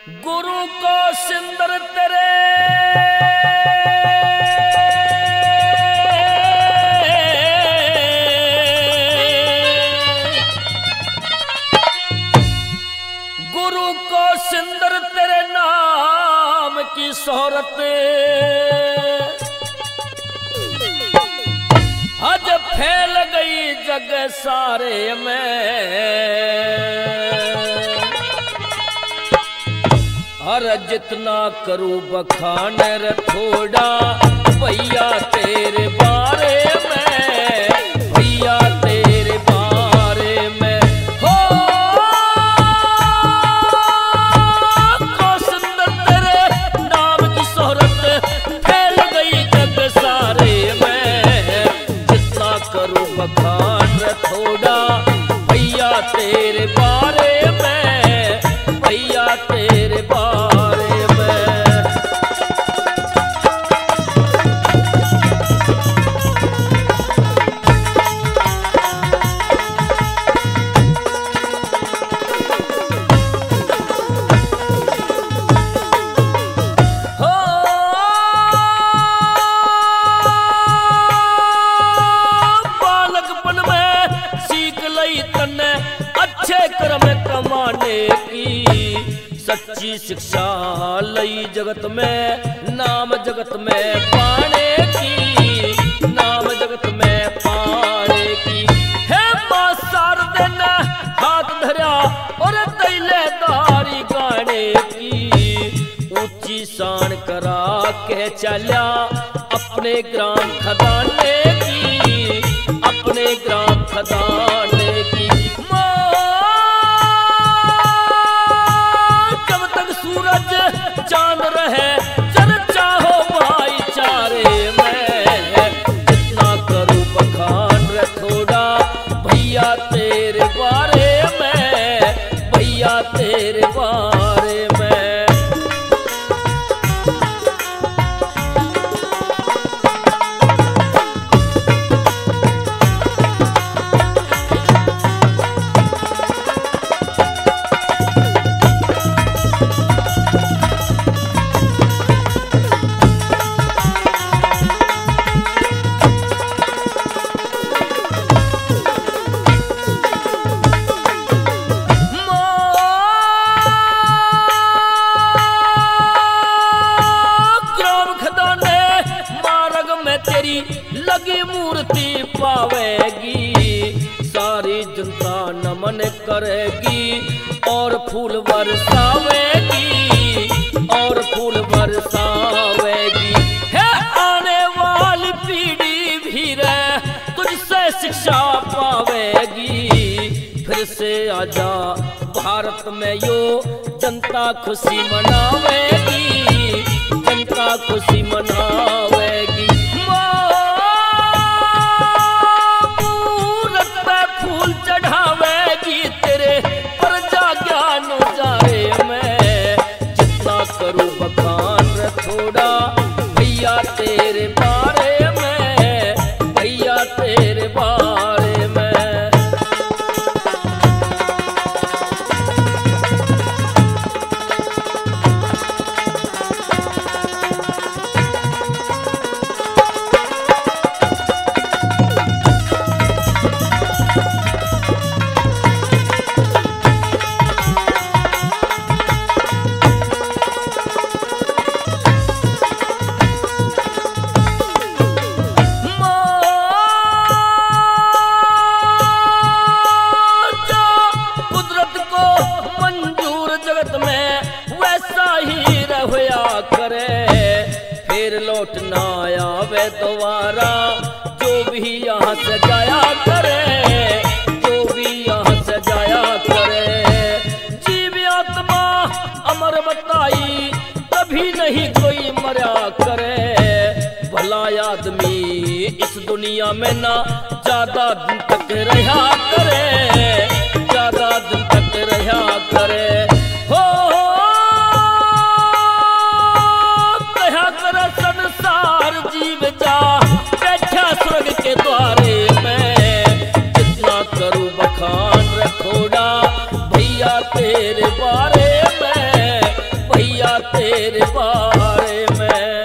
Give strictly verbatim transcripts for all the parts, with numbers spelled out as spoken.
गुरु को सिंदर तेरे गुरु को सिंदर तेरे नाम की शोहरत आज फैल गई जग सारे में। हर जितना करूं बखान रे थोड़ा भैया तेरे बारे में, भैया तेरे बारे में हो को सुंदर तेरे नाम की शोहरत फैल गई जग सारे में। जितना करूं बखान रे थोड़ा भैया तेरे बारे में, भैया तेरे बारे में। हो बालकपन में सीख लई तन्ने अच्छे कर्म कमाने की, सच्ची शिक्षा लई जगत में नाम जगत में पाने की, नाम जगत में पाने की। हे मां शारदे ने हाथ धरा और दैले दारी गाने की, ऊंची शान करा के चला अपने ग्राम खदाने की, अपने ग्राम खदाने की। सूरज चांद रहे चर्चा हो भाईचारे में। जितना करूं बखान रे थोड़ा भैया तेरे बारे में, भैया तेरे बारे में। तेरी लगी मूर्ति पावेगी, सारी जनता नमन करेगी और फूल बरसावेगी, और फूल बरसावेगी। है आने वाली पीढ़ी भी रे तुझसे शिक्षा पावेगी। फिर से आजा भारत में यो जनता खुशी मनावेगी, जनता खुशी मनावेगी। फूल चढ़ावेगी तेरे प्रजा ज्ञान उजारे में। जितना करूं बखान रे थोड़ा भैया तेरे बारे में, भैया तेरे बारे में। लौट ना आवे दोबारा जो भी यहाँ से जाया करे, जो भी यहाँ से जाया करे। जीव आत्मा अमर बताई कभी नहीं कोई मरा करे। भला आदमी इस दुनिया में ना ज्यादा दिन तक रहा करे, ज्यादा दिन तक रहा करे। हो संसार जीव जा बैठा स्वर्ग के द्वारे में। जितना करूं बखान रे थोड़ा भैया तेरे बारे में, तेरे बारे में।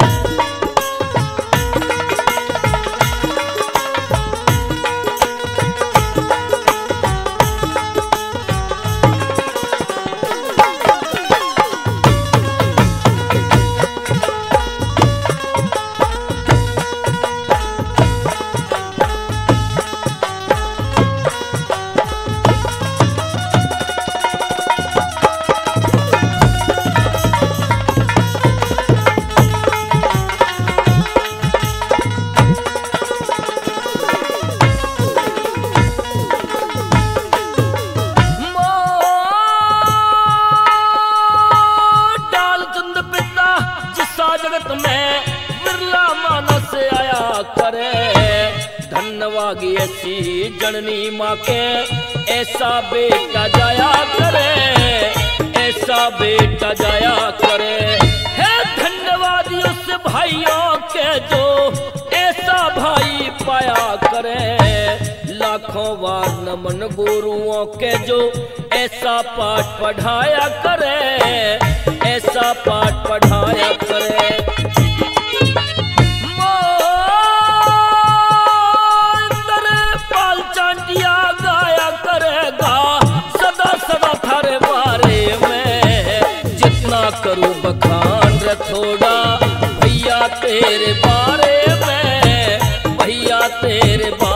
जगत में बिरला मानस आया करे, धन्यवाद ऐसी जननी माँ के ऐसा बेटा जाया करे, ऐसा बेटा जाया करे। है धन्यवाद उस भाइयों के जो ऐसा भाई पाया करे, लाखों बार नमन गुरुओं के जो ऐसा पाठ पढ़ाया करे, ऐसा पाठ पढ़ाया करे। पाल चांटिया गाया करेगा सदा सदा थारे बारे में, जितना करूं बखान रे थोड़ा भैया तेरे बारे में, भैया तेरे बारे